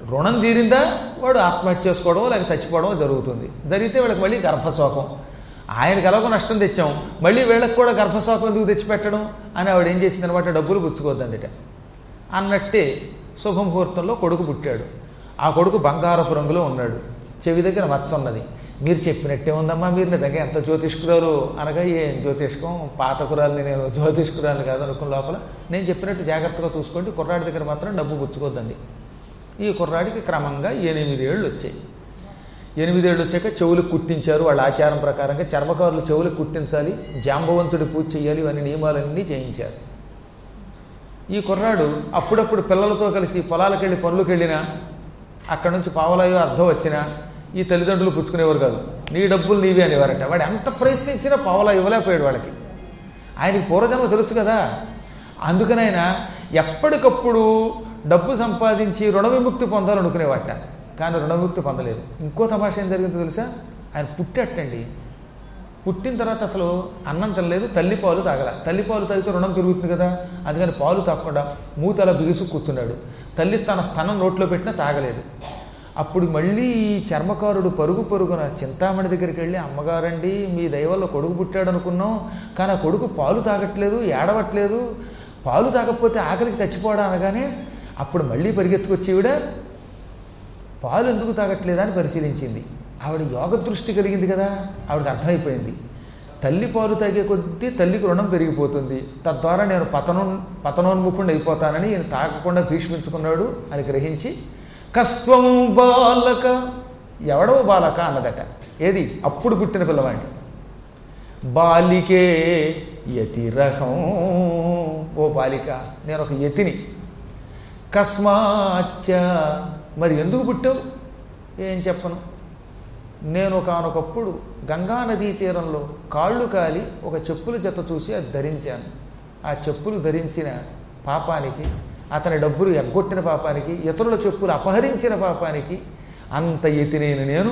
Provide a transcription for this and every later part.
రుణం తీరిందా వాడు ఆత్మహత్య చేసుకోవడం లేక చచ్చిపోవడం జరుగుతుంది. జరిగితే వీళ్ళకి మళ్ళీ గర్భశోకం. ఆయనకి ఎలాగో నష్టం తెచ్చాం, మళ్ళీ వీళ్ళకి కూడా గర్భశోకం ఎందుకు తెచ్చిపెట్టడం అని ఆవిడ ఏం చేసింది అనమాట, డబ్బులు పుచ్చుకోవద్దందిట. అన్నట్టే శుభముహూర్తంలో కొడుకు పుట్టాడు. ఆ కొడుకు బంగారపు రంగులో ఉన్నాడు, చెవి దగ్గర మచ్చ ఉన్నది. మీరు చెప్పినట్టే ఉందమ్మా, మీరు నిజంగా ఎంత జ్యోతిష్కురాలు అనగా, ఏం జ్యోతిష్కం, పాతకురాలని, నేను జ్యోతిష్కురాలు కాదు అనుకున్న లోపల నేను చెప్పినట్టు జాగ్రత్తగా చూసుకోండి, కుర్రాడి దగ్గర మాత్రం డబ్బు పుచ్చుకోద్దండి. ఈ కుర్రాడికి క్రమంగా 8 ఏళ్ళు వచ్చాయి. 8 ఏళ్ళు వచ్చాక చెవులకు కుట్టించారు. వాళ్ళ ఆచారం ప్రకారంగా చర్మకారులు చెవులకు కుట్టించాలి, జాంబవంతుడి పూజ చేయాలి, ఇవన్నీ నియమాలన్నీ చేయించారు. ఈ కుర్రాడు అప్పుడప్పుడు పిల్లలతో కలిసి పొలాలకు వెళ్ళి పనులకు వెళ్ళినా, అక్కడి నుంచి పావలాయో అర్థం వచ్చినా ఈ తల్లిదండ్రులు పుచ్చుకునేవారు కాదు. నీ డబ్బులు నీవే అనేవారట. వాడు ఎంత ప్రయత్నించినా పావలా ఇవ్వలేకపోయాడు వాళ్ళకి. ఆయనకి పూర్వజన్మ తెలుసు కదా. అందుకని ఆయన ఎప్పటికప్పుడు డబ్బు సంపాదించి రుణ విముక్తి పొందాలనుకునేవాట. కానీ రుణ విముక్తి పొందలేదు. ఇంకో తమాషా ఏం జరిగిందో తెలుసా, ఆయన పుట్టేటండి. పుట్టిన తర్వాత అసలు అన్నం తినలేదు, తల్లిపాలు తాగల. తల్లిపాలు తాగితే రుణం పెరుగుతుంది కదా, అందుకని పాలు తాగకుండా మూతలా బిగుసు కూర్చున్నాడు. తల్లి తన స్థనం నోట్లో పెట్టినా తాగలేదు. అప్పుడు మళ్ళీ ఈ చర్మకారుడు పరుగున చింతామణి దగ్గరికి వెళ్ళి, అమ్మగారండి మీ దయవల్ల కొడుకు పుట్టాడు అనుకున్నాం, కానీ ఆ కొడుకు పాలు తాగట్లేదు, ఏడవట్లేదు, పాలు తాగకపోతే ఆకలికి చచ్చిపోవడం అనగానే అప్పుడు మళ్ళీ పరిగెత్తుకొచ్చి ఈవిడ పాలు ఎందుకు తాగట్లేదా అని పరిశీలించింది. ఆవిడ యోగ దృష్టి కలిగింది కదా, ఆవిడకి అర్థమైపోయింది. తల్లి పాలు తాగే కొద్దీ తల్లికి రుణం పెరిగిపోతుంది, తద్వారా నేను పతనోన్ముఖుడిని అయిపోతానని ఈయన తాగకుండా భీష్మించుకున్నాడు అని గ్రహించి, కస్త్వం బాలక, ఎవడో బాలక అన్నదట. ఏది అప్పుడు పుట్టిన పిల్లవాడిని. బాలికే యతిరహం, ఓ బాలిక నేను ఒక యతిని. కస్మాచ్చ, మరి ఎందుకు పుట్టావు? ఏం చెప్పను. నేను ఒకనొకప్పుడు గంగా నదీ తీరంలో కాళ్ళు కాలి ఒక చెప్పుల జత చూసి అది ధరించాను. ఆ చెప్పులు ధరించిన పాపానికి, అతని డబ్బులు ఎగ్గొట్టిన పాపానికి, ఇతరుల చెప్పులు అపహరించిన పాపానికి అంత ఎతినేను నేను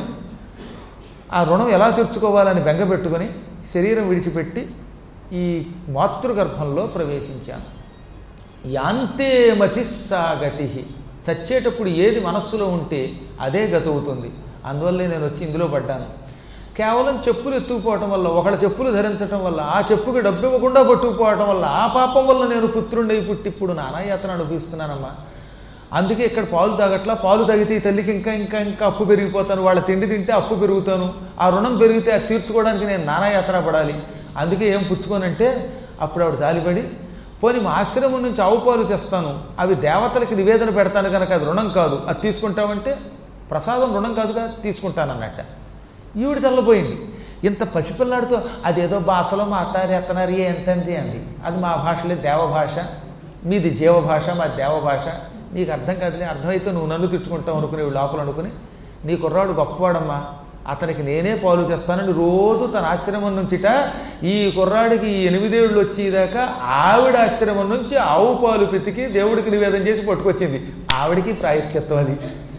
ఆ రుణం ఎలా తీర్చుకోవాలని బెంగపెట్టుకొని శరీరం విడిచిపెట్టి ఈ మాతృగర్భంలో ప్రవేశించాను. యాంతే మతిస్సాగతి, చచ్చేటప్పుడు ఏది మనస్సులో ఉంటే అదే గతవుతుంది. అందువల్లే నేను వచ్చి ఇందులో పడ్డాను. కేవలం చెప్పులు ఎత్తుకుపోవటం వల్ల, ఒకళ్ళ చెప్పులు ధరించటం వల్ల, ఆ చెప్పుకి డబ్బు ఇవ్వకుండా పట్టుకుపోవటం వల్ల, ఆ పాపం వల్ల నేను పుత్రుండై పుట్టి ఇప్పుడు నానాయాతన అనుభవిస్తున్నానమ్మా. అందుకే ఇక్కడ పాలు తాగట్లా. పాలు తాగితే ఈ తల్లికి ఇంకా ఇంకా ఇంకా అప్పు పెరిగిపోతాను, వాళ్ళ తిండి తింటే అప్పు పెరుగుతాను, ఆ రుణం పెరిగితే అది తీర్చుకోవడానికి నేను నానాయాతన పడాలి. అందుకే ఏం పుచ్చుకోనంటే అప్పుడు ఆవిడ జాలిపడి, పోనీ మా ఆశ్రమం నుంచి ఆవు పాలు తెస్తాను, అవి దేవతలకి నివేదన పెడతాను కనుక అది రుణం కాదు, అది తీసుకుంటామంటే ప్రసాదం రుణం కాదుగా, తీసుకుంటానన్నట్ట. ఈవిడ తెల్లపోయింది. ఇంత పసిపిల్లాడితో అదేదో భాషలో మాట్లాడేస్తున్నారు ఎంతంది అంది. అది మా భాషలే దేవభాష, మీది జీవభాష, మాది దేవభాష, నీకు అర్థం కాదులే, అర్థమైతే నువ్వు నన్ను తిట్టుకుంటావు అనుకుని లోపల అనుకుని, నీ కుర్రాడు గొప్పవాడమ్మా, అతనికి నేనే పాలు తెస్తానని రోజు తన ఆశ్రమం నుంచిట ఈ కుర్రాడికి 8 ఏళ్ళు వచ్చేదాకా ఆవిడ ఆశ్రమం నుంచి ఆవు పాలు పితికి దేవుడికి నివేదన చేసి పట్టుకొచ్చింది. ఆవిడికి ప్రాయశ్చిత్తం అది.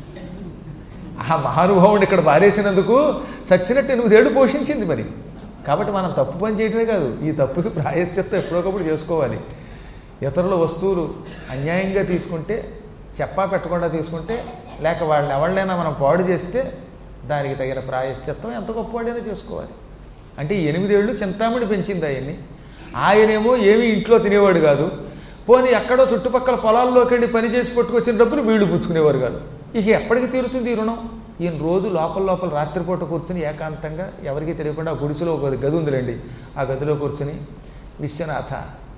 ఆ మహానుభావుడిని ఇక్కడ పారేసినందుకు చచ్చినట్టు 8 ఏళ్ళు పోషించింది మరి. కాబట్టి మనం తప్పు పని చేయటమే కాదు, ఈ తప్పుకి ప్రాయశ్చిత్తం ఎప్పుడొకప్పుడు చేసుకోవాలి. ఇతరుల వస్తువులు అన్యాయంగా తీసుకుంటే, చెప్పా పెట్టకుండా తీసుకుంటే, లేక వాళ్ళని ఎవళ్ళైనా మనం పాడు చేస్తే దానికి తగిన ప్రాయశ్చిత్తం ఎంత గొప్పవాడైనా చేసుకోవాలి. అంటే 8 ఏళ్ళు చింతామణి పెంచింది ఆయన్ని. ఆయనేమో ఏమీ ఇంట్లో తినేవాడు కాదు, పోనీ ఎక్కడో చుట్టుపక్కల పొలాల్లోకి వెళ్ళి పని చేసి పట్టుకొచ్చిన డబ్బులు వీళ్ళు పుచ్చుకునేవారు కాదు. ఇక ఎప్పటికి తీరుతుంది ఈ రుణం? ఈయన రోజు లోపల రాత్రిపూట కూర్చుని ఏకాంతంగా ఎవరికీ తెలియకుండా ఆ గుడిసెలో ఒక గది ఉందిలేండి, ఆ గదిలో కూర్చుని, విశ్వనాథ,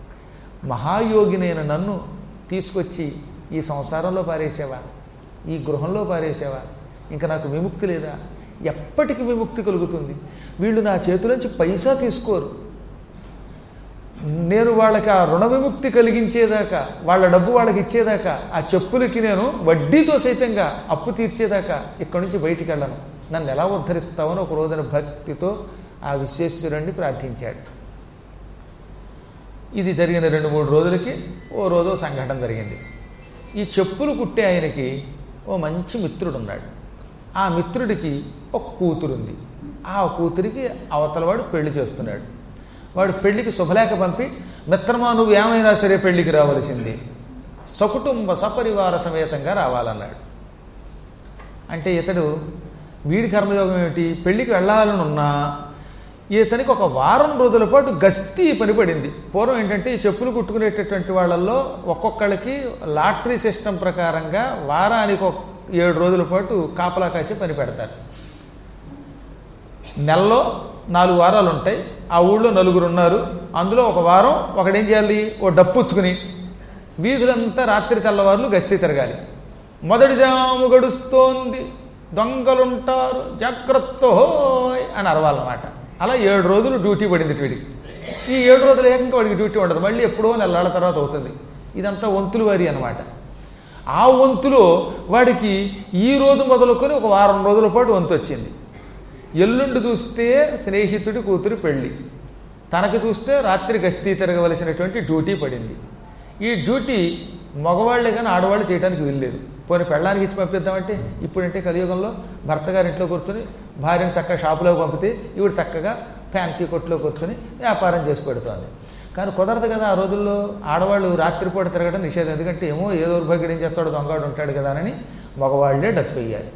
మహాయోగినైన నన్ను తీసుకొచ్చి ఈ సంసారంలో పారేసావా, ఈ గృహంలో పారేసావా, ఇంకా నాకు విముక్తి లేదా? ఎప్పటికి విముక్తి కలుగుతుంది? వీళ్ళు నా చేతులోంచి పైసా తీసుకోరు. నేను వాళ్ళకి ఆ రుణ విముక్తి కలిగించేదాకా, వాళ్ళ డబ్బు వాళ్ళకి ఇచ్చేదాకా, ఆ చెప్పులకి నేను వడ్డీతో సైతంగా అప్పు తీర్చేదాకా ఇక్కడి నుంచి బయటికి వెళ్ళను, నన్ను ఎలా ఉద్ధరిస్తావని ఒక రోజున భక్తితో ఆ విశ్వేశ్వరుణ్ణి ప్రార్థించాడు. ఇది జరిగిన 2-3 రోజులకి ఓ రోజు సంఘటన జరిగింది. ఈ చెప్పులు కుట్టే ఆయనకి ఓ మంచి మిత్రుడు ఉన్నాడు. ఆ మిత్రుడికి ఒక కూతురుంది. ఆ కూతురికి అవతలవాడు పెళ్లి చేస్తున్నాడు. వాడు పెళ్లికి శుభలేఖ పంపి, మిత్రమా నువ్వు ఏమైనా సరే పెళ్లికి రావలసింది, సకుటుంబ సపరివార సమేతంగా రావాలన్నాడు. అంటే ఇతడు వీడి కర్మయోగం ఏమిటి, పెళ్ళికి వెళ్ళాలని ఉన్నా ఇతనికి ఒక వారం రోజుల పాటు గస్తీ పని పడింది. పూర్వం ఏంటంటే ఈ చెప్పులు కుట్టుకునేటటువంటి వాళ్ళల్లో ఒక్కొక్కళ్ళకి లాటరీ సిస్టమ్ ప్రకారంగా వారానికి 7 రోజుల పాటు కాపలా కాసి పని పెడతారు. నెలలో 4 వారాలు ఉంటాయి. ఆ ఊళ్ళో 4 ఉన్నారు. అందులో ఒక వారం ఒకడేం చేయాలి, ఓ డప్పుచ్చుకుని వీధులంతా రాత్రి తెల్లవారులు గస్తీ తిరగాలి. మొదటి జాము గడుస్తోంది, దొంగలుంటారు, జాగ్రత్త హోయ్ అని అరవాలన్నమాట. అలా 7 రోజులు డ్యూటీ పడింది వీడికి. ఈ 7 రోజులు ఏకంగా వాడికి డ్యూటీ ఉండదు, మళ్ళీ ఎప్పుడో నెలల తర్వాత అవుతుంది. ఇదంతా వంతులు వారి అనమాట. ఆ వంతులో వాడికి ఈ రోజు మొదలుకొని ఒక వారం రోజుల పాటు వంతు వచ్చింది. ఎల్లుండి చూస్తే స్నేహితుడి కూతురు పెళ్ళి, తనకు చూస్తే రాత్రి గస్తీ తిరగవలసినటువంటి డ్యూటీ పడింది. ఈ డ్యూటీ మగవాళ్లే కానీ ఆడవాళ్ళు చేయడానికి వీల్లేదు. పోనీ పెళ్ళానికి ఇచ్చి పంపిద్దామంటే ఇప్పుడంటే కలియుగంలో భర్త గారి ఇంట్లో కూర్చొని భార్యను చక్కగా షాపులోకి పంపితే ఇవి చక్కగా ఫ్యాన్సీ కొట్టులో కూర్చొని వ్యాపారం చేసి పెడుతోంది. కానీ కుదరదు కదా. ఆ రోజుల్లో ఆడవాళ్ళు రాత్రిపూట తిరగడం నిషేధం. ఎందుకంటే ఏమో ఏదో దుర్భాగ్యం ఏం చేస్తాడో, దొంగవాడు ఉంటాడు కదా అని మగవాళ్లే డప్పు వేయాలి.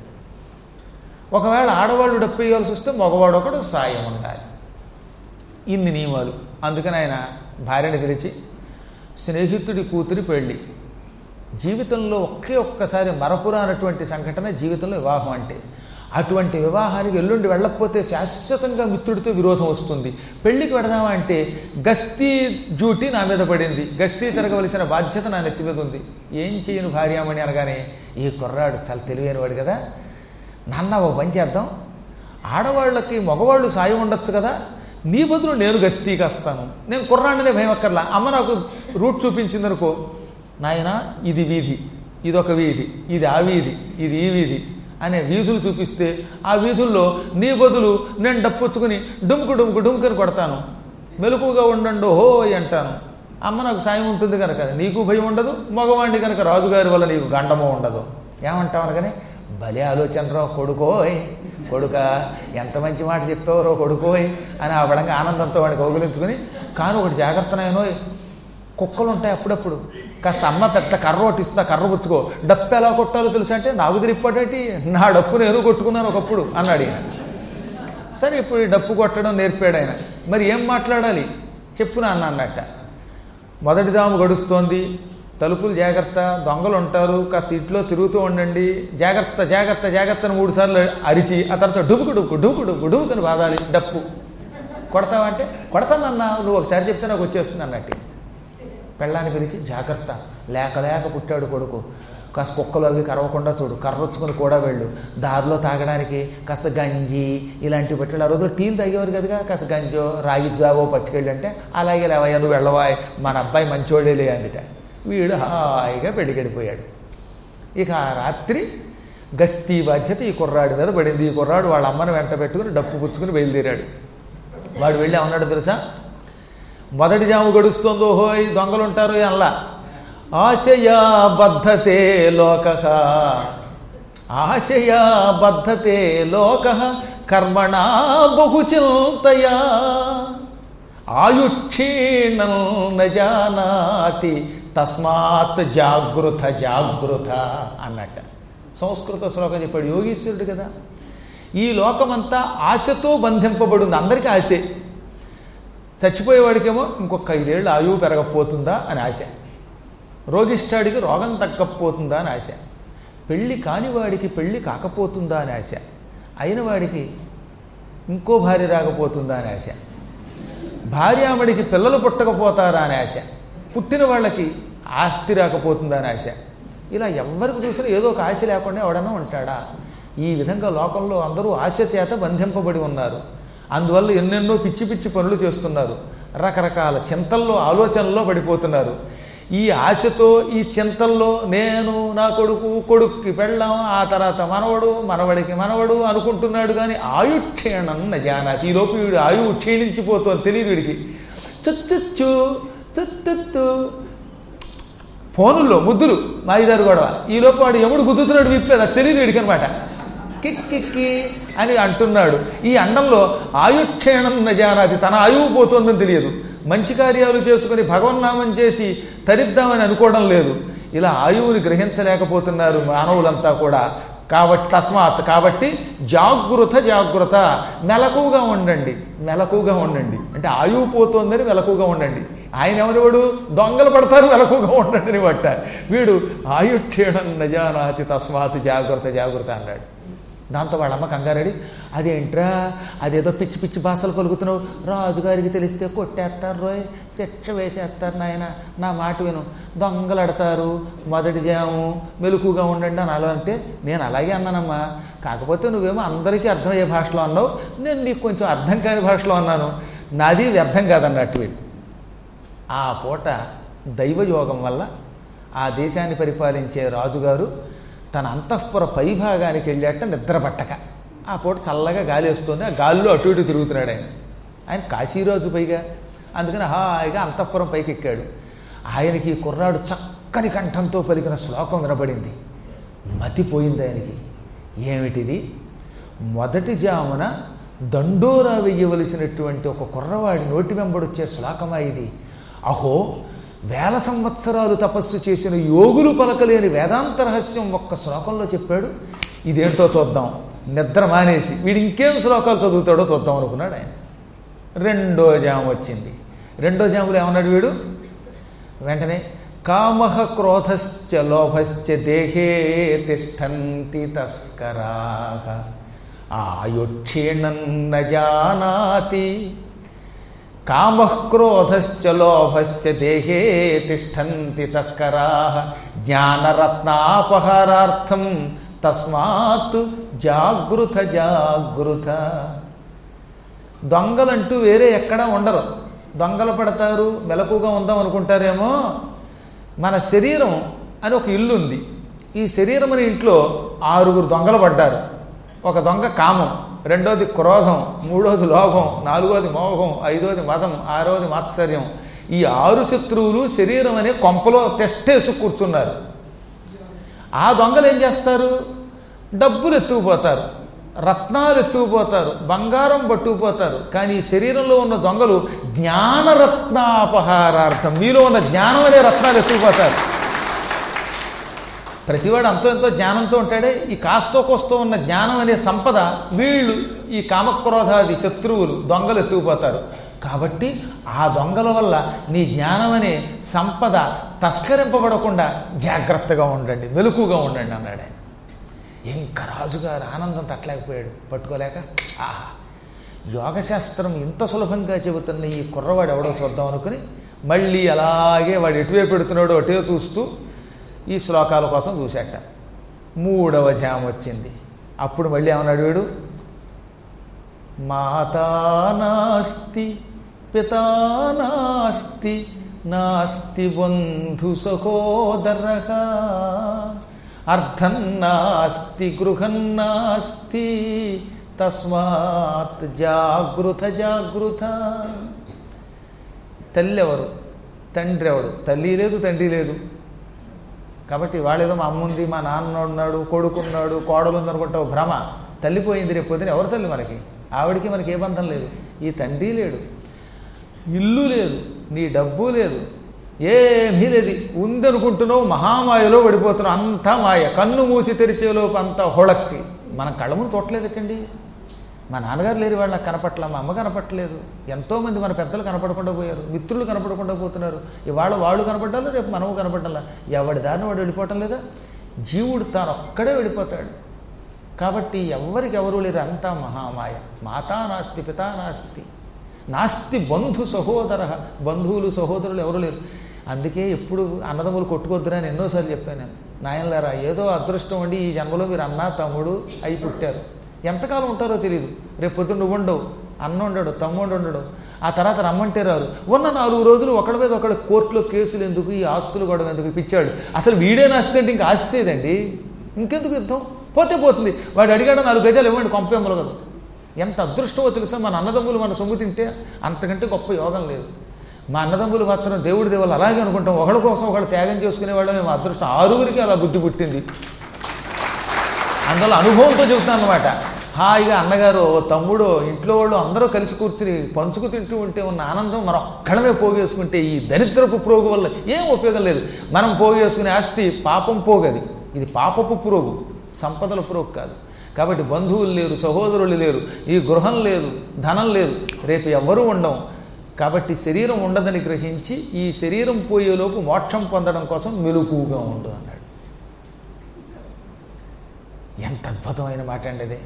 ఒకవేళ ఆడవాళ్ళు డప్పు వేయాల్సి వస్తే మగవాడు ఒకడు సాయం ఉండాలి. ఇన్ని నియమాలు. అందుకని ఆయన భార్యను పిలిచి, స్నేహితుడి కూతురి పెళ్ళి, జీవితంలో ఒక్కసారి మరపురానటువంటి సంఘటన జీవితంలో వివాహం అంటే. అటువంటి వివాహానికి ఎల్లుండి వెళ్ళకపోతే శాశ్వతంగా మిత్రుడితో విరోధం వస్తుంది. పెళ్ళికి వెడదామా అంటే గస్తీ డ్యూటీ నా మీద పడింది, గస్తీ తిరగవలసిన బాధ్యత నా నెత్తి మీద ఉంది, ఏం చేయను భార్యామణి అనగానే ఈ కుర్రాడు చాలా తెలివైనవాడు కదా, నాన్న ఓ పని చేద్దాం, ఆడవాళ్ళకి మగవాళ్ళు సాయం ఉండొచ్చు కదా, నీ బదులు నేను గస్తీకి వస్తాను, నేను కుర్రాడినే భయం అక్కర్లా, అమ్మ నాకు రూట్ చూపించిందనుకో, నాయన ఇది వీధి, ఇదొక వీధి, ఇది ఆ వీధి, ఇది ఈ వీధి అనే వీధులు చూపిస్తే ఆ వీధుల్లో నీ బదులు నేను డప్పుచ్చుకుని డుమ్కు డుమ్కు డుమ్కని కొడతాను, మెలకుగా ఉండండి హోయ్ అంటాను, అమ్మ నాకు సాయం ఉంటుంది కనుక నీకు భయం ఉండదు, మగవాణ్ణి కనుక రాజుగారి వల్ల నీకు గండమో ఉండదు. ఏమంటావు అనగానే భలే ఆలోచనరో కొడుకోయ్, కొడుక ఎంత మంచి మాట చెప్పావరో కొడుకోయ్ అని ఆ బలంగా ఆనందంతో వాడికి కౌగిలించుకుని, కానీ ఒకటి జాగ్రత్తనైనో, కుక్కలు ఉంటాయి అప్పుడప్పుడు, కాస్త అమ్మ పెద్ద కర్ర ఒకటి ఇస్తా, కర్ర పుచ్చుకో, డప్పు ఎలా కొట్టాలో తెలుసా అంటే నాకు తెలియపడేటి, నా డప్పు నేను కొట్టుకున్నాను ఒకప్పుడు అన్నాడు ఆయన. సరే ఇప్పుడు ఈ డప్పు కొట్టడం నేర్పాడు ఆయన. మరి ఏం మాట్లాడాలి చెప్పునా అన్న అన్నట్ట. మొదటి జాము గడుస్తోంది, తలుపులు జాగ్రత్త, దొంగలు ఉంటారు, కాస్త ఇంట్లో తిరుగుతూ ఉండండి, జాగ్రత్త జాగ్రత్త జాగ్రత్త అని 3 సార్లు అరిచి ఆ తర్వాత డుబుకు డుబుకు డుబుకు డుబుకు డుబుకని బాదాలి. డప్పు కొడతావంటే కొడతానన్నా, నువ్వు ఒకసారి చెప్తే నాకు వచ్చేస్తుంది అన్నట్టు. పెళ్ళాన్ని పిలిచి జాగ్రత్త, లేక లేక పుట్టాడు కొడుకు, కాస్త కుక్కలు అవి కరవకుండా చూడు, కర్రొచ్చుకొని కూడా వెళ్ళు, దారిలో తాగడానికి కాస్త గంజి ఇలాంటివి పట్టుకెళ్ళి, ఆ రోజుల్లో టీలు తాగేవారు కదగా, కాస్త గంజో రాగి జావో పట్టుకెళ్ళి అంటే అలాగే లేవయ్యా నువ్వు వెళ్ళవాయ్, మన అబ్బాయి మంచోడేలే అందుట. వీడు హాయిగా పెళ్ళికెడిపోయాడు. ఇక ఆ రాత్రి గస్తీ బాధ్యత ఈ కుర్రాడి మీద పడింది. ఈ కుర్రాడు వాళ్ళ అమ్మను వెంట పెట్టుకుని డప్పు పుచ్చుకుని బయలుదేరాడు. వాడు వెళ్ళి ఏమన్నాడు తెలుసా, మొదటి జాము గడుస్తుందో హోయ్ దొంగలు ఉంటారు అలా, ఆశయా బద్ధతే లోకః, ఆశయా బద్ధతే లోకః కర్మణా బహుచింతయా ఆయుక్షీణం న జానాతి తస్మాత్ జాగృత జాగృత అన్నట్ట. సంస్కృత శ్లోకం చెప్పాడు యోగీశ్వరుడు కదా. ఈ లోకమంతా ఆశతో బంధింపబడింది. అందరికీ ఆశే. చచ్చిపోయేవాడికేమో ఇంకొక 5 ఏళ్ళు ఆయువు పెరగకపోతుందా అని ఆశ, రోగిష్టాడికి రోగం తగ్గకపోతుందా అని ఆశ, పెళ్ళి కానివాడికి పెళ్ళి కాకపోతుందా అని ఆశ, అయిన వాడికి ఇంకో భార్య రాకపోతుందా అని ఆశ, భార్యామడికి పిల్లలు పుట్టకపోతారా అని ఆశ, పుట్టిన వాళ్ళకి ఆస్తి రాకపోతుందా అని ఆశ. ఇలా ఎవరికి చూసినా ఏదో ఒక ఆశ లేకుండా ఎవడన్నా ఉంటాడా? ఈ విధంగా లోకంలో అందరూ ఆశ చేత బంధింపబడి ఉన్నారు. అందువల్ల ఎన్నెన్నో పిచ్చి పిచ్చి పనులు చేస్తున్నారు, రకరకాల చింతల్లో ఆలోచనల్లో పడిపోతున్నారు. ఈ ఆశతో ఈ చింతల్లో నేను నా కొడుక్కి పెళ్ళాం, ఆ తర్వాత మనవడు మనవడికి మనవడు అనుకుంటున్నాడు. కానీ ఆయుక్షీణం న జానాతి, ఈ లోపు వీడు ఆయువు క్షీణించిపోతుంది తెలియదు వీడికి. చుచ్చు చుత్తు ఫోనుల్లో ముద్దులు మాయిదారు గొడవ, ఈ లోపు వాడు ఎముడు గుద్దుతున్నాడు విప్పేది అది తెలియదు వీడికి అనమాట. కిక్కి అని అంటున్నాడు. ఈ అండంలో ఆయుక్షీణం న జానాతి, తన ఆయువు పోతుందని తెలియదు. మంచి కార్యాలు చేసుకుని భగవన్నామం చేసి తరిద్దామని అనుకోవడం లేదు. ఇలా ఆయువుని గ్రహించలేకపోతున్నారు మానవులంతా కూడా. కాబట్టి తస్మాత్ కాబట్టి జాగృత మెలకుగా ఉండండి. మెలకుగా ఉండండి అంటే ఆయువు పోతోందని మెలకుగా ఉండండి. ఆయన ఎవరివాడు దొంగలు పడతారు మెలకుగా ఉండండి అని పట్ట. వీడు ఆయుక్షేణం నజానాతి తస్మాత్ జాగృత అన్నాడు. దాంతో వాళ్ళమ్మ కంగారడి, అదేంట్రా అదేదో పిచ్చి పిచ్చి భాషలు పలుకుతున్నావు, రాజుగారికి తెలిస్తే కొట్టేస్తారు రోయ్, శిక్ష వేసేస్తారు నాయన, నా మాట విను, దొంగలడతారు, మొదటి జాము మెలకుగా ఉండండి అని అలా అంటే నేను అలాగే అన్నానమ్మా, కాకపోతే నువ్వేమో అందరికీ అర్థమయ్యే భాషలో అన్నావు, నేను నీకు కొంచెం అర్థం కాని భాషలో అన్నాను, నాది వ్యర్థం కాదన్నట్టు వీడు. ఆ పూట దైవయోగం వల్ల ఆ దేశాన్ని పరిపాలించే రాజుగారు తన అంతఃపుర పైభాగానికి వెళ్ళాట నిద్ర పట్టక. ఆ పూట చల్లగా గాలి వస్తుంది, ఆ గాలిలో అటు ఇటు తిరుగుతున్నాడు ఆయన కాశీరాజు పైగా, అందుకని హాయిగా అంతఃపురం పైకి ఎక్కాడు. ఆయనకి కుర్రాడు చక్కని కంఠంతో పలికిన శ్లోకం వినపడింది. మతిపోయింది ఆయనకి. ఏమిటిది? మొదటి జామున దండోరా వెయ్యవలసినటువంటి ఒక కుర్రవాడి నోటి వెంబడొచ్చే శ్లోకమా ఇది? అహో, వేల సంవత్సరాలు తపస్సు చేసిన యోగులు పలకలేని వేదాంత రహస్యం ఒక్క శ్లోకంలో చెప్పాడు. ఇదేంటో చూద్దాం. నిద్ర మానేసి వీడు ఇంకేం శ్లోకాలు చదువుతాడో చూద్దాం అనుకున్నాడు ఆయన. రెండో జాము వచ్చింది. రెండో జాములో ఏమన్నాడు వీడు? వెంటనే కామః క్రోధశ్చ లోభశ్చ దేహే తిష్టంతి తస్కరాః ఆయుక్షీణం న జానాతి. కామః క్రోధశ్చ లోభశ్చ దేహే తిష్టంతి తస్కరాః జ్ఞానరత్నాపహారార్థం తస్మాత్ జాగృత. దొంగలంటూ వేరే ఎక్కడా ఉండరు. దొంగలు పడతారు మెలకుగా ఉందాం అనుకుంటారేమో. మన శరీరం అని ఒక ఇల్లు ఉంది. ఈ శరీరం అనే ఇంట్లో 6 దొంగలు పడ్డారు. ఒక దొంగ కామం, రెండోది క్రోధం, మూడోది లోభం, నాలుగోది మోహం, ఐదోది మదం, ఆరోది మాత్సర్యం. ఈ 6 శత్రువులు శరీరం అనే కొంపలో తెష్టేసి కూర్చున్నారు. ఆ దొంగలు ఏం చేస్తారు? డబ్బులు ఎత్తుకుపోతారు, రత్నాలు ఎత్తుకుపోతారు, బంగారం పట్టుకుపోతారు. కానీ ఈ శరీరంలో ఉన్న దొంగలు జ్ఞానరత్నాపహారార్థం, మీలో ఉన్న జ్ఞానం అనే రత్నాలు ఎత్తుకుపోతారు. ప్రతివాడు అంతో ఎంతో జ్ఞానంతో ఉంటాడే. ఈ కాస్తో కోస్తో ఉన్న జ్ఞానం అనే సంపద వీళ్ళు ఈ కామక్రోధాది శత్రువులు దొంగలు ఎత్తుకుపోతారు. కాబట్టి ఆ దొంగల వల్ల నీ జ్ఞానం అనే సంపద తస్కరింపబడకుండా జాగ్రత్తగా ఉండండి, మెలకుగా ఉండండి అన్నాడు ఆయన. ఇంకా రాజుగారు ఆనందం తట్టలేకపోయాడు, పట్టుకోలేక. ఆహా, యోగశాస్త్రం ఇంత సులభంగా చెబుతున్న ఈ కుర్రవాడు ఎవడో చూద్దాం అనుకుని మళ్ళీ అలాగే వాడు ఎటువైపు పెడుతున్నాడో అటే చూస్తూ ఈ శ్లోకాల కోసం చూశాట. మూడవ జాము వచ్చింది. అప్పుడు మళ్ళీ ఏమన్నాడు వీడు? మాతా నాస్తి పితా నాస్తి నాస్తి బంధు సహోదరః అర్థం నాస్తి గృహం నాస్తి తస్మాత్ జాగృత. తల్లి ఎవరు? తండ్రి ఎవడు? తల్లి లేదు, తండ్రి లేదు. కాబట్టి వాళ్ళేదో మా అమ్మ ఉంది, మా నాన్న ఉన్నాడు, కొడుకున్నాడు, కోడలు ఉంది అనుకుంటావు, భ్రమ. తల్లి పోయింది, రేపు పొద్దున ఎవరు తల్లి మనకి? ఆవిడికి మనకి ఏ బంధం లేదు. ఈ తండ్రి లేడు, ఇల్లు లేదు, నీ డబ్బు లేదు, ఏమీ లేదు. ఉందనుకుంటున్నావు, మహామాయలో పడిపోతున్నావు. అంతా మాయ. కన్ను మూసి తెరిచేలోపు అంతా హొళక్కి. మనం కళ్ళ ముందు చూడలేదటండి. మా నాన్నగారు లేరు, వాళ్ళు నాకు కనపట్ల, మా అమ్మ కనపట్టలేదు. ఎంతోమంది మన పెద్దలు కనపడకుండా పోయారు, మిత్రులు కనపడకుండా పోతున్నారు. ఇవాళ వాళ్ళు కనపడ్డాలో రేపు మనము కనపడ్డాలా. ఎవడి దారిని వాడు వెళ్ళిపోవటం లేదా? జీవుడు తాను ఒక్కడే వెళ్ళిపోతాడు. కాబట్టి ఎవరికి ఎవరు లేరు, అంతా మహామాయ. మాతా నాస్తి పితా నాస్తి నాస్తి బంధు సహోదర. బంధువులు సహోదరులు ఎవరు లేరు. అందుకే ఎప్పుడు అన్నదమ్ములు కొట్టుకొద్దురా అని ఎన్నోసార్లు చెప్పాను నేను. నాయనలారా, ఏదో అదృష్టం అండి, ఈ జన్మలో మీరు అన్న తమ్ముడు అయి పుట్టారు. ఎంతకాలం ఉంటారో తెలియదు. రేపు పొద్దున్న నువ్వు ఉండవు, అన్న ఉండడు, తమ్ముడు ఉండడు. ఆ తర్వాత రమ్మంటే రారు. ఉన్న 4 రోజులు ఒకడి మీద ఒకటి కోర్టులో కేసులు ఎందుకు, ఈ ఆస్తులు గొడవ ఎందుకు? పిచ్చాడు. అసలు వీడే నాస్తి అంటే ఇంకా ఆస్తేదండి, ఇంకెందుకు యుద్ధం? పోతే పోతుంది. వాడు అడిగాడు 4 గజాలు ఇవ్వండి, కొంపేమ్మలు కదా. ఎంత అదృష్టమో తెలుసా? మన అన్నదమ్ములు మన సొమ్ము తింటే అంతకంటే గొప్ప యోగం లేదు. మా అన్నదమ్ములు మాత్రం దేవుడి దేవుళ్ళు అలాగే అనుకుంటాం. ఒకళ్ళ కోసం ఒకళ్ళు త్యాగం చేసుకునేవాళ్ళం. మేము అదృష్టం 6గురికి అలా బుద్ధి పుట్టింది. అందువల్ల అనుభవంతో చెబుతాను అన్నమాట. హాయిగా అన్నగారు, తమ్ముడు, ఇంట్లో వాళ్ళు అందరూ కలిసి కూర్చుని పంచుకు తింటూ ఉంటే ఉన్న ఆనందం మనం ఒక్కడమే పోగేసుకుంటే ఈ దరిద్రపు ప్రోగు వల్ల ఏం ఉపయోగం లేదు. మనం పోగేసుకునే ఆస్తి పాపం పోగది. ఇది పాపపు పురోగు. సంపదల పురోక్ కాదు. కాబట్టి బంధువులు లేరు, సహోదరులు లేరు, ఈ గృహం లేదు, ధనం లేదు, రేపు ఎవ్వరూ ఉండం. కాబట్టి శరీరం ఉండదని గ్రహించి ఈ శరీరం పోయేలోపు మోక్షం పొందడం కోసం మెలకువగా ఉండు అన్నాడు. ఎంత అద్భుతమైన మాట అండి అది.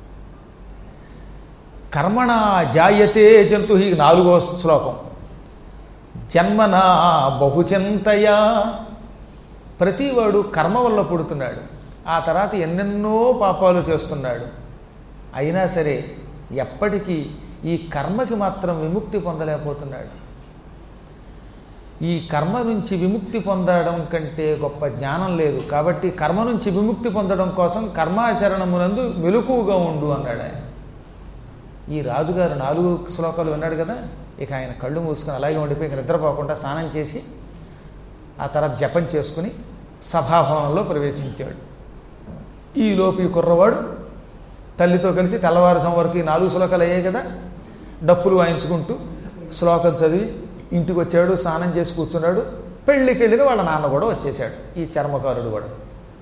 కర్మణ జాయతే జంతు, ఈ 4వ శ్లోకం. జన్మనా బహుచింతయా, ప్రతివాడు కర్మ వల్ల పుడుతున్నాడు, ఆ తర్వాత ఎన్నెన్నో పాపాలు చేస్తున్నాడు. అయినా సరే ఎప్పటికీ ఈ కర్మకి మాత్రం విముక్తి పొందలేకపోతున్నాడు. ఈ కర్మ నుంచి విముక్తి పొందడం కంటే గొప్ప జ్ఞానం లేదు. కాబట్టి కర్మ నుంచి విముక్తి పొందడం కోసం కర్మాచరణమునందు మెలకువగా ఉండు అన్నాడు ఆయన. ఈ రాజుగారు 4 శ్లోకాలు విన్నాడు కదా, ఇక ఆయన కళ్ళు మూసుకొని అలాగే ఉండిపోయి నిద్రపోకుండా స్నానం చేసి ఆ తర్వాత జపం చేసుకుని సభాభవనంలో ప్రవేశించాడు. ఈలోపు ఈ కుర్రవాడు తల్లితో కలిసి తెల్లవారుసం వరకు ఈ 4 శ్లోకాలు అయ్యాయి కదా, డప్పులు వాయించుకుంటూ శ్లోకం చదివి ఇంటికి వచ్చాడు, స్నానం చేసి కూర్చున్నాడు. పెళ్ళికి వెళ్ళిన వాళ్ళ నాన్న కూడా వచ్చేసాడు, ఈ చర్మకారుడు కూడా.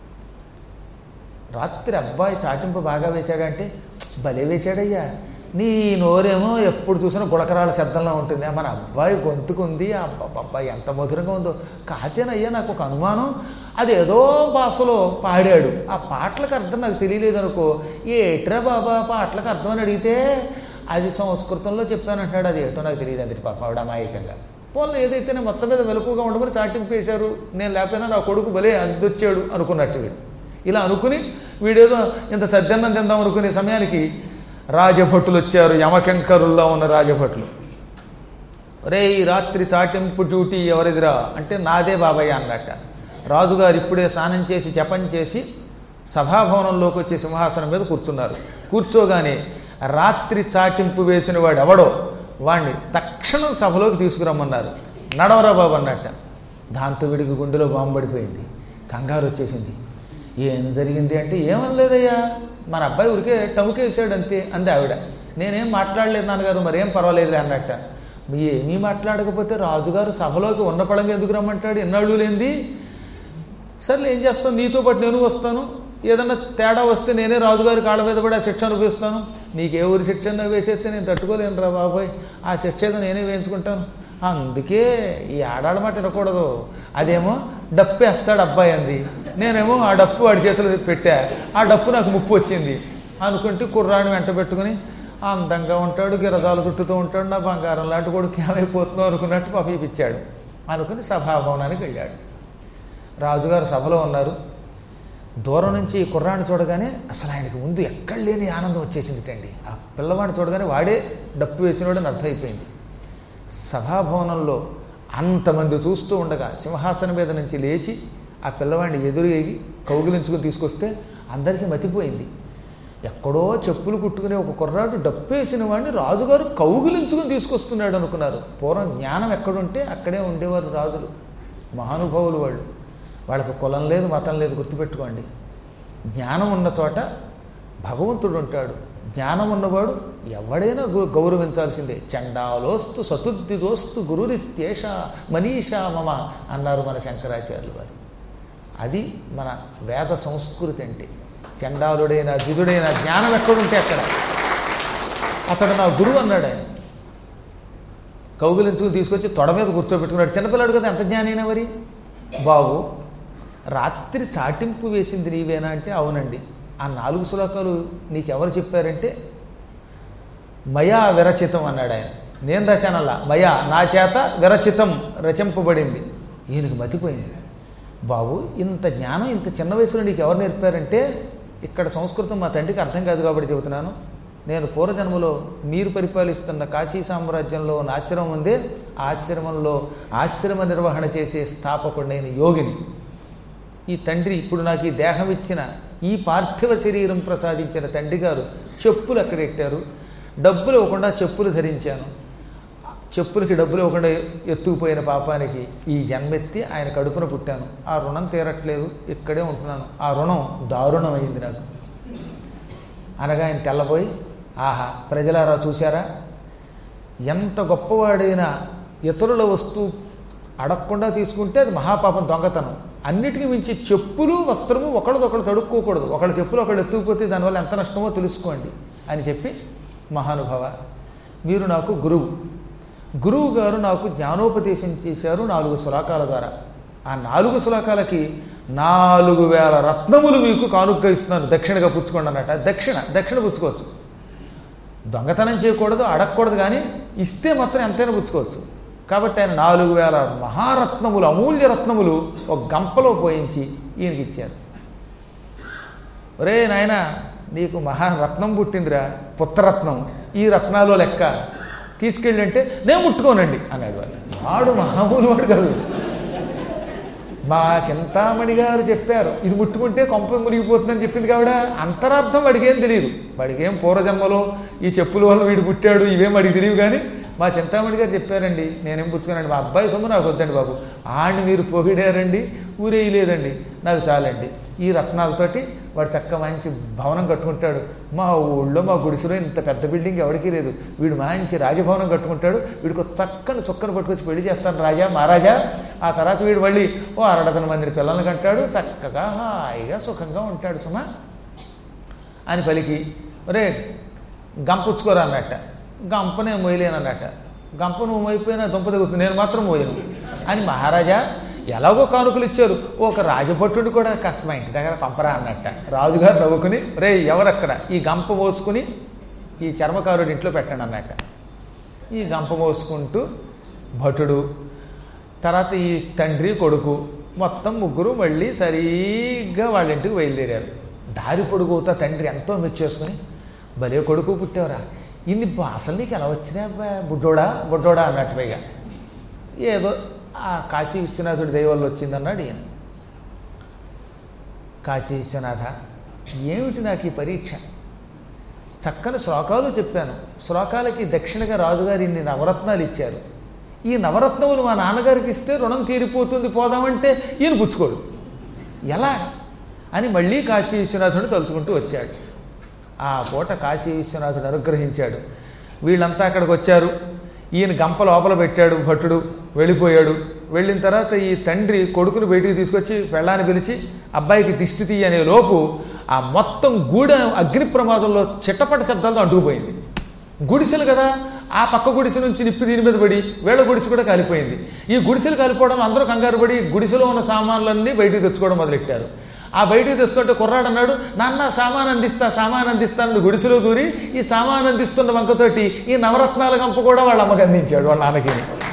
రాత్రి అబ్బాయి చాటింపు బాగా వేశాడంటే, భలే వేశాడయ్యా, నీ నోరేమో ఎప్పుడు చూసినా గుడకరాల శబ్దంలో ఉంటుంది, మన అబ్బాయి గొంతుకుంది, అబ్బాయి ఎంత మధురంగా ఉందో. కాతేనయ్యా నాకు ఒక అనుమానం, అది ఏదో భాషలో పాడాడు, ఆ పాటలకు అర్థం నాకు తెలియలేదు అనుకో. ఏట్రా బాబా పాటలకు అర్థం అని అడిగితే అది సంస్కృతంలో చెప్పానంటాడు, అది ఏటో నాకు తెలియదు అంతే పాప ఆవిడ అమాయకంగా. పోన్లో ఏదైతేనే మొత్తం మీద మెలకుగా ఉండమని చాటింపు వేశారు, నేను లేకపోయినా నా కొడుకు భలే అద్దొచ్చాడు అనుకున్నట్టు వీడు. ఇలా అనుకుని వీడేదో ఇంత సద్దన్నం తిందాం అనుకునే సమయానికి రాజభటులు వచ్చారు, యమకెంకరుల్లో ఉన్న రాజభటులు. రే ఈ రాత్రి చాటింపు డ్యూటీ ఎవరిదిరా అంటే, నాదే బాబాయ్ అన్నట్ట. రాజుగారు ఇప్పుడే స్నానం చేసి జపం చేసి సభాభవనంలోకి వచ్చి సింహాసనం మీద కూర్చున్నారు. కూర్చోగానే రాత్రి చాటింపు వేసిన వాడు ఎవడో వాణ్ణి తక్షణం సభలోకి తీసుకురమ్మన్నారు. నడవరా బాబు అన్నట్ట. దాంతో వీడికి గుండెలో బాంబు పడిపోయింది, కంగారు వచ్చేసింది. ఏం జరిగింది అంటే, ఏమనలేదయ్యా, మన అబ్బాయి ఊరికే టముకేసాడు అంతే అంది ఆవిడ. నేనేం మాట్లాడలేదు నాన్నగారు, మరేం పర్వాలేదులే అన్నట్ట. ఏమీ మాట్లాడకపోతే రాజుగారు సభలోకి ఉన్న పడంగా ఎందుకు రమ్మంటాడు, ఎన్నాళ్ళు లేనిది. సర్లే ఏం చేస్తాను, నీతో పాటు నేను వస్తాను, ఏదన్నా తేడా వస్తే నేనే రాజుగారి కాళ్ళ మీద పడి ఆ శిక్ష అనుభవిస్తాను. నీకే ఊరి శిక్ష వేసేస్తే నేను తట్టుకోలేను రా బాబాయ్, ఆ శిక్ష ఏదో నేనే వేయించుకుంటాను. అందుకే ఈ ఆడాళ్ళ మాట వినకూడదు. అదేమో డప్పు వేస్తాడు అబ్బాయి అంది, నేనేమో ఆ డప్పు వాడి చేతులు పెట్టా, ఆ డప్పు నాకు ముప్పు వచ్చింది అనుకుంటే కుర్రాడిని వెంట పెట్టుకుని అందంగా ఉంటాడు, గిరదాలు చుట్టుతూ ఉంటాడు, నా బంగారం లాంటి కొడుకు ఏమైపోతుందో అనుకున్నట్టు పంపించాడు అనుకుని సభాభవనానికి వెళ్ళాడు. రాజుగారు సభలో ఉన్నారు. దూరం నుంచి ఈ కుర్రాడిని చూడగానే అసలు ఆయనకి ముందు ఎక్కడ లేని ఆనందం వచ్చేసిందిటండి. ఆ పిల్లవాడిని చూడగానే వాడే డప్పు వేసినవాడని అర్థమైపోయింది. సభాభవనంలో అంతమంది చూస్తూ ఉండగా సింహాసనం మీద నుంచి లేచి ఆ పిల్లవాడిని ఎదురేగి కౌగిలించుకుని తీసుకొస్తే అందరికీ మతిపోయింది. ఎక్కడో చెప్పులు కుట్టుకునే ఒక కుర్రాడు డప్పు వేసిన వాడిని రాజుగారు కౌగిలించుకుని తీసుకొస్తున్నాడు అనుకున్నారు. పూర్వం జ్ఞానం ఎక్కడుంటే అక్కడే ఉండేవారు రాజులు, మహానుభావులు వాళ్ళు. వాళ్ళకి కులం లేదు, మతం లేదు, గుర్తుపెట్టుకోండి. జ్ఞానం ఉన్న చోట భగవంతుడు ఉంటాడు. జ్ఞానం ఉన్నవాడు ఎవడైనా గౌరవించాల్సిందే. చండాలోస్తు సతుద్దిదోస్తు గురురిత్యేష మనీషా మమ అన్నారు మన శంకరాచార్యులు వారు. అది మన వేద సంస్కృతి అంటే. చండాలుడైన జిదుడైన జ్ఞానం ఎక్కడుంటే అక్కడ అతడు నా గురువు అన్నాడు ఆయన. కౌగిలించుకుని తీసుకొచ్చి తొడ మీద కూర్చోబెట్టుకున్నాడు. చిన్నపిల్లాడు కదా, ఎంత జ్ఞానైనా మరి. బాబు రాత్రి చాటింపు వేసింది నీవేనా అంటే, అవునండి. ఆ 4 శ్లోకాలు నీకెవరు చెప్పారంటే, మయా విరచితం అన్నాడు ఆయన. నేను రాశానల్లా, మయా నా చేత విరచితం రచింపబడింది. ఈయనకి మతిపోయింది. బాబు ఇంత జ్ఞానం ఇంత చిన్న వయసులో నీకు ఎవరు నేర్పారంటే, ఇక్కడ సంస్కృతం మా తండ్రికి అర్థం కాదు కాబట్టి చెబుతున్నాను. నేను పూర్వజన్మలో మీరు పరిపాలిస్తున్న కాశీ సామ్రాజ్యంలో ఉన్న ఆశ్రమం ఉందే, ఆశ్రమంలో ఆశ్రమ నిర్వహణ చేసే స్థాపకుడైన యోగిని. ఈ తండ్రి ఇప్పుడు నాకు ఈ దేహం ఇచ్చిన, ఈ పార్థివ శరీరం ప్రసాదించిన తండ్రి గారు చెప్పులు అక్కడ పెట్టారు. డబ్బులు ఇవ్వకుండా చెప్పులు ధరించాను. చెప్పులకి డబ్బులు ఇవ్వకుండా ఎత్తుకుపోయిన పాపానికి ఈ జన్మెత్తి ఆయన కడుపున పుట్టాను. ఆ రుణం తీరట్లేదు, ఇక్కడే ఉంటున్నాను. ఆ రుణం దారుణమైంది నాకు అనగా ఆయన తెల్లబోయి, ఆహా ప్రజలారా చూశారా, ఎంత గొప్పవాడైనా ఇతరుల వస్తువు అడగకుండా తీసుకుంటే అది మహాపాపం, దొంగతనం. అన్నిటికీ మించి చెప్పులు వస్త్రము ఒకళ్ళదొకళ్ళు తడుక్కోకూడదు. ఒకళ్ళ చెప్పులు ఒకళ్ళు ఎత్తుకుపోతే దానివల్ల ఎంత నష్టమో తెలుసుకోండి అని చెప్పి, మహానుభావ మీరు నాకు గురువు గారు నాకు జ్ఞానోపదేశం చేశారు 4 శ్లోకాల ద్వారా. ఆ 4 శ్లోకాలకి 4000 రత్నములు మీకు కానుకగా ఇస్తున్నాను, దక్షిణగా పుచ్చుకోండి అన్నట్టు. దక్షిణ పుచ్చుకోవచ్చు, దొంగతనం చేయకూడదు, అడగకూడదు, కానీ ఇస్తే మాత్రం ఎంతైనా పుచ్చుకోవచ్చు. కాబట్టి ఆయన 4000 మహారత్నములు, అమూల్య రత్నములు ఒక గంపలో పోయించి ఈయనకి ఇచ్చారు. ఒరే నాయన, నీకు మహారత్నం పుట్టిందిరా, పుత్రరత్నం, ఈ రత్నాలు లెక్క తీసుకెళ్ళి అంటే నేను ముట్టుకోనండి అన్నాడు. వాడు మామూలు వాడు కాదు. మా చింతామణి గారు చెప్పారు, ఇది ముట్టుకుంటే కొంప మునిగిపోతుందని చెప్పింది కావిడ. అంతరార్థం వాడికేం తెలియదు. వాడికేం పూర్వజన్మలో ఈ చెప్పుల వల్ల వీడు పుట్టాడు ఇవేం వాడికి తెలియదు. కానీ మా చింతామణి గారు చెప్పారండి, నేనేం పుచ్చుకోనండి, మా అబ్బాయి సొమ్ము నాకు వద్దండి బాబు, ఆడిని మీరు పొగిడారండి, ఊరేయలేదండి, నాకు చాలండి. ఈ రత్నాలతోటి వాడు చక్కగా మంచి భవనం కట్టుకుంటాడు. మా ఊళ్ళో మా గుడిసెలో ఇంత పెద్ద బిల్డింగ్ ఎవరికీ లేదు, వీడు మంచి రాజభవనం కట్టుకుంటాడు, వీడికి చక్కని చొక్కను పట్టుకొచ్చి పెళ్లి చేస్తాను రాజా మహారాజా. ఆ తర్వాత వీడు మళ్ళీ 60 మంది పిల్లల్ని కంటాడు, చక్కగా హాయిగా సుఖంగా ఉంటాడు సుమా అని పలికి, ఒరే గంపుచ్చుకోరా అన్నట్ట. గంపనే మోయలేనన్నట్ట. గంప నువ్వు మోయిపోయినా దుంప దిగుతుంది, నేను మాత్రం మోయను అని మహారాజా ఎలాగో కానుకలు ఇచ్చారు, ఒక రాజభట్టుడు కూడా కష్టమా ఇంటి దగ్గర పంపరా అన్నట్ట. రాజుగారు నవ్వుకుని, రే ఎవరక్కడ, ఈ గంప మోసుకుని ఈ చర్మకారుడి ఇంట్లో పెట్టండి అన్నట్ట. ఈ గంప మోసుకుంటూ భటుడు, తర్వాత ఈ తండ్రి కొడుకు మొత్తం ముగ్గురు మళ్ళీ సరిగ్గా వాళ్ళ ఇంటికి బయలుదేరారు. దారి పొడుగుతా తండ్రి ఎంతో మెచ్చేసుకుని, భలే కొడుకు పుట్టావురా, ఇన్ని అసలు నీకు ఎలా వచ్చినా బుడ్డోడా అన్నట్టు. పైగా ఏదో ఆ కాశీ విశ్వనాథుడి దయ వల్ల వచ్చిందన్నాడు ఈయన. కాశీ విశ్వనాథ, ఏమిటి నాకు ఈ పరీక్ష? చక్కని శ్లోకాలు చెప్పాను, శ్లోకాలకి దక్షిణగా రాజుగారు ఇన్ని నవరత్నాలు ఇచ్చారు. ఈ నవరత్నములు మా నాన్నగారికి ఇస్తే రుణం తీరిపోతుంది, పోదామంటే ఈయన పుచ్చుకోడు, ఎలా అని మళ్ళీ కాశీ విశ్వనాథుడిని తలుచుకుంటూ వచ్చాడు. ఆ పూట కాశీ విశ్వనాథుడు అనుగ్రహించాడు. వీళ్ళంతా అక్కడికి వచ్చారు. ఈయన గంప లోపల పెట్టాడు, భట్టుడు వెళ్ళిపోయాడు. వెళ్ళిన తర్వాత ఈ తండ్రి కొడుకును బయటికి తీసుకొచ్చి పెళ్ళాన్ని పిలిచి, అబ్బాయికి దిష్టి తీయనే లోపు ఆ మొత్తం గూడ అగ్ని ప్రమాదంలో చిట్టపట శబ్దాలతో అంటుకుపోయింది. గుడిసెలు కదా, ఆ పక్క గుడిసె నుంచి నిప్పి దీని మీద పడి వేళ గుడిసె కూడా కాలిపోయింది. ఈ గుడిసెలు కాలిపోవడం అందరూ కంగారు పడి గుడిసెలో ఉన్న సామాన్లన్నీ బయటికి తెచ్చుకోవడం మొదలెట్టారు. ఆ బయటికి తెస్తుంటే కుర్రాడు అన్నాడు, నాన్న సామాన్ అందిస్తాను గుడిసెలో దూరి ఈ సామాన్ అందిస్తున్న వంకతోటి ఈ నవరత్నాల గంప కూడా వాళ్ళ అమ్మకి అందించాడు, వాళ్ళ నాన్నకి.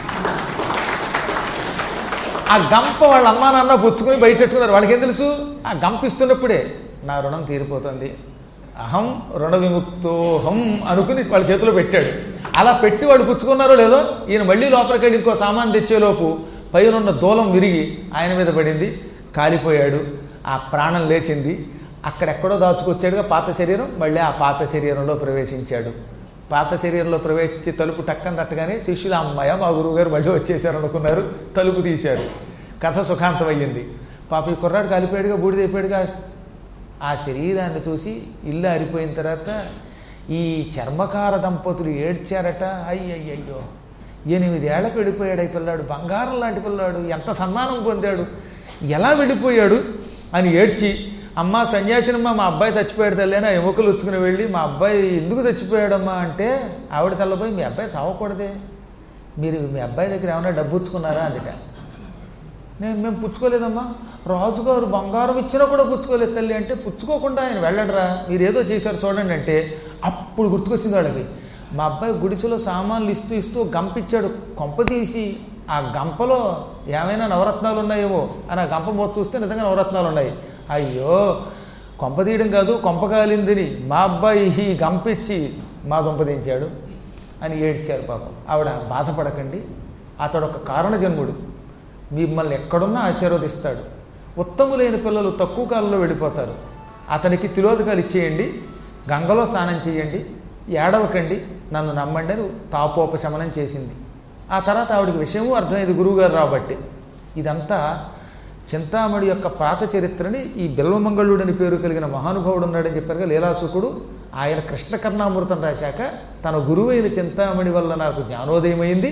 ఆ గంప వాళ్ళ అమ్మా నాన్న పుచ్చుకొని బయటెట్టుకున్నారు. వాళ్ళకేం తెలుసు, ఆ గంప ఇస్తున్నప్పుడే నా రుణం తీరిపోతుంది, అహం రుణ విముక్తోహం అనుకుని వాళ్ళ చేతిలో పెట్టాడు. అలా పెట్టి వాడు పుచ్చుకున్నారో లేదో, ఈయన మళ్ళీ లోపలికి ఇంకో సామాన్ తెచ్చేలోపు పైనున్న దూలం విరిగి ఆయన మీద పడింది, కాలిపోయాడు. ఆ ప్రాణం లేచింది. అక్కడెక్కడో దాచుకొచ్చాడుగా పాత శరీరం, మళ్ళీ ఆ పాత శరీరంలో ప్రవేశించాడు. పాత శరీరంలో ప్రవేశించి తలుపు టక్కన తట్టగానే శిష్యులు, అమ్మాయ మా గురువుగారు మళ్ళీ వచ్చేసారు అనుకున్నారు. తలుపు తీశారు. కథ సుఖాంతం అయ్యింది. పాప ఈ కుర్రాడు కాలిపోయాడుగా, బూడిదైపోయాడుగా. ఆ శరీరాన్ని చూసి ఇల్లు ఆరిపోయిన తర్వాత ఈ చర్మకార దంపతులు ఏడ్చారట. అయ్యయ్యో, 8 ఏళ్లకు వెళ్ళిపోయాడు ఈ పిల్లాడు, బంగారం లాంటి పిల్లాడు, ఎంత సన్మానం పొందాడు, ఎలా వెళ్ళిపోయాడు అని ఏడ్చి, అమ్మ సన్యాసినమ్మ మా అబ్బాయి చచ్చిపోయాడు తల్లి అని ఎముకలు ఉచ్చుకుని వెళ్ళి, మా అబ్బాయి ఎందుకు చచ్చిపోయాడమ్మా అంటే, ఆవిడ తెల్లబోయి, మీ అబ్బాయి చావకూడదే, మీరు మీ అబ్బాయి దగ్గర ఏమైనా డబ్బు పుచ్చుకున్నారా అందుట. మేము పుచ్చుకోలేదమ్మా, రాజుగారు బంగారం ఇచ్చినా కూడా పుచ్చుకోలేదు తల్లి అంటే, పుచ్చుకోకుండా ఆయన వెళ్ళడరా, మీరు ఏదో చేశారు చూడండి అంటే, అప్పుడు గుర్తుకొచ్చింది వాళ్ళకి. మా అబ్బాయి గుడిసెలో సామాన్లు ఇస్తూ గంపిచ్చాడు, కొంప తీసి ఆ గంపలో ఏమైనా నవరత్నాలు ఉన్నాయేమో అని ఆ గంప మోత చూస్తే నిజంగా నవరత్నాలు ఉన్నాయి. అయ్యో, కొంప తీయడం కాదు కొంప కాలిందని మా అబ్బాయి ఈ గంపిచ్చి మా దుంపదించాడు అని ఏడ్చారు పాపం. ఆవిడ బాధపడకండి, అతడు ఒక కారణ జన్ముడు, మిమ్మల్ని ఎక్కడున్నా ఆశీర్వదిస్తాడు. ఉత్తములైన పిల్లలు తక్కువ కాలంలో వెళ్ళిపోతారు. అతనికి తిలోదకాలు ఇచ్చేయండి, గంగలో స్నానం చేయండి, ఏడవకండి, నన్ను నమ్మండి అని తాపోపశమనం చేసింది. ఆ తర్వాత ఆవిడికి విషయము అర్థమైంది గురువుగారు రాబట్టి. ఇదంతా చింతామణి యొక్క ప్రాత చరిత్రని ఈ బిల్వమంగళుడని పేరు కలిగిన మహానుభావుడు ఉన్నాడని చెప్పారుగా లీలాసుకుడు. ఆయన కృష్ణకర్ణామృతం రాశాక తన గురువైన చింతామణి వల్ల నాకు జ్ఞానోదయమైంది,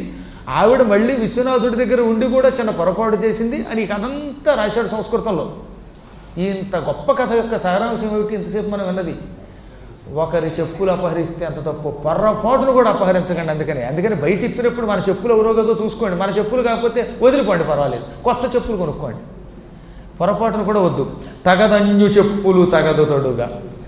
ఆవిడ మళ్ళీ విశ్వనాథుడి దగ్గర ఉండి కూడా చిన్న పొరపాటు చేసింది అని ఈ కథ అంతా రాశాడు సంస్కృతంలో. ఇంత గొప్ప కథ యొక్క సారాంశం ఏమిటి ఇంతసేపు మనం విన్నది? ఒకరి చెప్పులు అపహరిస్తే అంత తప్పు, పొర్రపాటును కూడా అపహరించకండి. అందుకని బయట ఇప్పినప్పుడు మన చెప్పులు ఎవరో కదో చూసుకోండి. మన చెప్పులు కాకపోతే వదిలిపోండి, పర్వాలేదు, కొత్త చెప్పులు కొనుక్కోండి. పొరపాటును కూడా వద్దు. తగదన్యు చెప్పులు తగదు తొడుగా,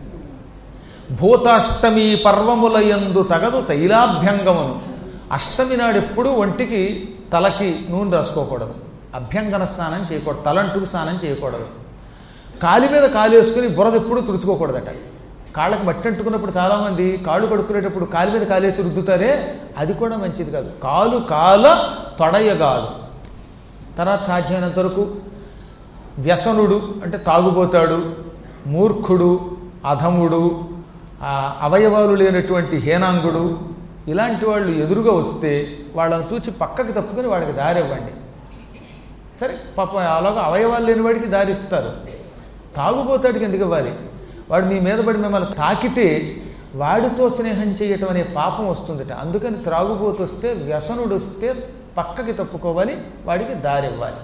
భూతాష్టమి పర్వములయందు తగదు తైలాభ్యంగమును. అష్టమి నాడు ఎప్పుడు ఒంటికి తలకి నూనె రాసుకోకూడదు, అభ్యంగన స్నానం చేయకూడదు, తలంటుకు స్నానం చేయకూడదు. కాలి మీద కాలు వేసుకుని బురద ఎప్పుడు తుడుచుకోకూడదట. కాళ్ళకి మట్టి అంటుకున్నప్పుడు చాలామంది కాళ్ళు కడుక్కునేటప్పుడు కాలి మీద కాలేసి రుద్దుతారే, అది కూడా మంచిది కాదు. కాల తొడయగాదు. తర్వాత సాధ్యమైనంత వరకు వ్యసనుడు అంటే తాగుబోతాడు, మూర్ఖుడు, అధముడు, అవయవాలు లేనటువంటి హీనాంగుడు, ఇలాంటి వాళ్ళు ఎదురుగా వస్తే వాళ్ళని చూచి పక్కకి తప్పుకొని వాడికి దారి ఇవ్వండి. సరే పాపం అలాగా అవయవాలు లేని వాడికి దారి ఇస్తారు, తాగుబోతాడికి ఎందుకు ఇవ్వాలి? వాడు మీ మీద పడి మిమ్మల్ని తాకితే వాడితో స్నేహం చేయటం అనే పాపం వస్తుందట. అందుకని త్రాగుబోతు వస్తే, వ్యసనుడు వస్తే పక్కకి తప్పుకోవాలి, వాడికి దారి ఇవ్వాలి.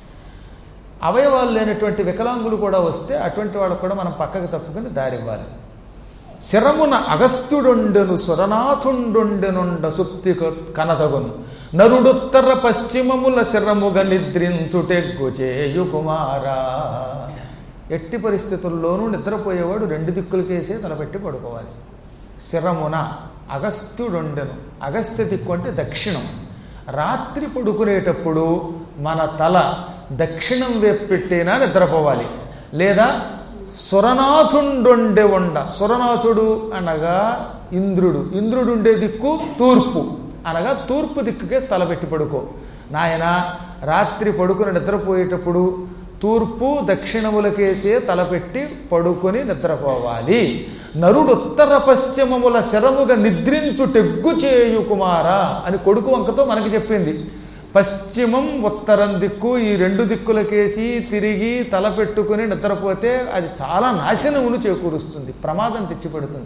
అవయవాలు లేనటువంటి వికలాంగులు కూడా వస్తే అటువంటి వాళ్ళకు కూడా మనం పక్కకి తప్పుకొని దారి ఇవ్వాలి. శరమున అగస్త్యుడొండెను సురనాథుండొండెనుండ సుప్తి కనదగును, నరుడుత్తర పశ్చిమముల శరముగా నిద్రించుటెగ్గు చేయు కుమారా. ఎట్టి పరిస్థితుల్లోనూ నిద్రపోయేవాడు రెండు దిక్కులకేసే తలపెట్టి పడుకోవాలి. శరమున అగస్త్యుడొండెను, అగస్త్య దిక్కు అంటే దక్షిణం. రాత్రి పడుకునేటప్పుడు మన తల దక్షిణం వైపు పెట్టేనా నిద్రపోవాలి. లేదా సురనాథుండొండె ఉండ, సురనాథుడు అనగా ఇంద్రుడు, ఇంద్రుడు ఉండే దిక్కు తూర్పు అనగా తూర్పు దిక్కుకే తలపెట్టి పడుకో నాయన. రాత్రి పడుకుని నిద్రపోయేటప్పుడు తూర్పు దక్షిణములకేసే తలపెట్టి పడుకొని నిద్రపోవాలి. నరుడు ఉత్తర పశ్చిమముల శరముగా నిద్రించుటెగ్గు చేయు కుమారా అని కొడుకు వంకతో మనకి చెప్పింది. పశ్చిమం ఉత్తరం దిక్కు ఈ రెండు దిక్కులకేసి తిరిగి తలపెట్టుకుని నిద్రపోతే అది చాలా నాశనమును చేకూరుస్తుంది, ప్రమాదం తెచ్చిపెడుతుంది.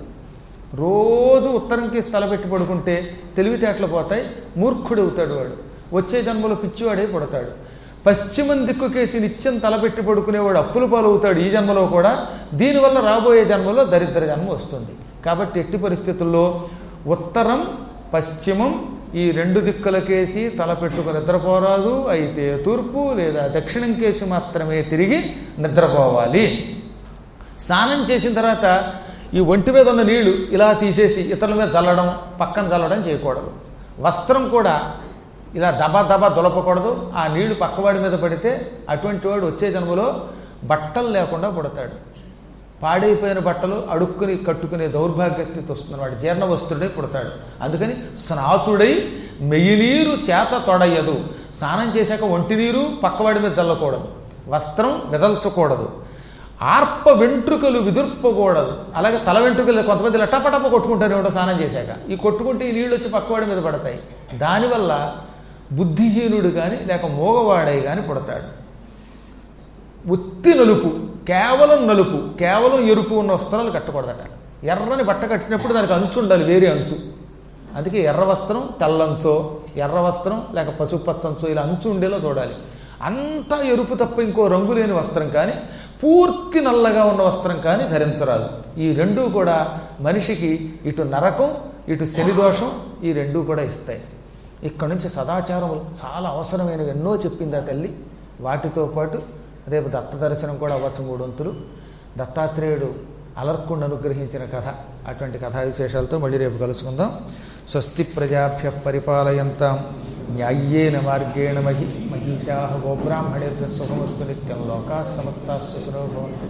రోజు ఉత్తరం కేసి తలపెట్టి పడుకుంటే తెలివితేటలు పోతాయి, మూర్ఖుడవుతాడు వాడు, వచ్చే జన్మలో పిచ్చివాడే పుడతాడు. పశ్చిమం దిక్కుకేసి నిత్యం తలపెట్టి పడుకునేవాడు అప్పులు పాలవుతాడు ఈ జన్మలో కూడా. దీనివల్ల రాబోయే జన్మలో దరిద్ర జన్మ వస్తుంది. కాబట్టి ఎట్టి పరిస్థితుల్లో ఉత్తరం పశ్చిమం ఈ రెండు దిక్కులకేసి తలపెట్టుకుని నిద్రపోరాదు. అయితే తూర్పు లేదా దక్షిణం కేసి మాత్రమే తిరిగి నిద్రపోవాలి. స్నానం చేసిన తర్వాత ఈ ఒంటి మీద ఉన్న నీళ్లు ఇలా తీసేసి ఇతరుల మీద చల్లడం, పక్కన చల్లడం చేయకూడదు. వస్త్రం కూడా ఇలా దబా దబా దులపకూడదు. ఆ నీళ్లు పక్కవాడి మీద పడితే అటువంటి వాడు వచ్చే జన్మలో బట్టలు లేకుండా పుడతాడు. పాడైపోయిన బట్టలు అడుక్కుని కట్టుకునే దౌర్భాగ్యత వస్తుంది, వాడు జీర్ణ వస్తుడై పుడతాడు. అందుకని స్నాతుడై మెయ్యినీరు చేత తొడయ్యదు. స్నానం చేశాక ఒంటి నీరు పక్కవాడి మీద చల్లకూడదు, వస్త్రం విదల్చకూడదు, ఆర్ప వెంట్రుకలు విదుర్పకూడదు. అలాగే తల వెంట్రుకలు కొంతమంది ఇలా టపటప కొట్టుకుంటారు ఏమిటో స్నానం చేశాక. ఈ కొట్టుకుంటే ఈ నీళ్ళు వచ్చి పక్కవాడి మీద పడతాయి. దానివల్ల బుద్ధిహీనుడు కానీ లేక మోగవాడై కానీ పుడతాడు. ఉత్తి నలుపు, కేవలం నలుపు, కేవలం ఎరుపు ఉన్న వస్త్రాలు కట్టకూడదట. ఎర్రని బట్ట కట్టినప్పుడు దానికి అంచు ఉండాలి, వేరే అంచు. అందుకే ఎర్ర వస్త్రం తెల్లంచో, ఎర్ర వస్త్రం లేక పసుపు పచ్చంచో ఇలా అంచు ఉండేలా చూడాలి. అంతా ఎరుపు తప్ప ఇంకో రంగు లేని వస్త్రం కానీ, పూర్తి నల్లగా ఉన్న వస్త్రం కానీ ధరించరాదు. ఈ రెండూ కూడా మనిషికి ఇటు నరకం ఇటు శనిదోషం, ఈ రెండూ కూడా ఇస్తాయి. ఇక్కడ నుంచి సదాచారములు చాలా అవసరమైనవి ఎన్నో చెప్పింది ఆ తల్లి. వాటితో పాటు రేపు దత్త దర్శనం కూడా అవ్వచ్చు 3 వంతులు. దత్తాత్రేయుడు అలర్కుండు అనుగ్రహించిన కథ, అటువంటి కథా విశేషాలతో మళ్ళీ రేపు కలుసుకుందాం. స్వస్తి ప్రజాభ్య పరిపాలయంతాం న్యాయ్యేన మార్గేణ మహిషాః గోబ్రాహ్మణేభ్యః శుభమస్తు నిత్యం. లోకాః సమస్తాః సుఖినో భవంతు.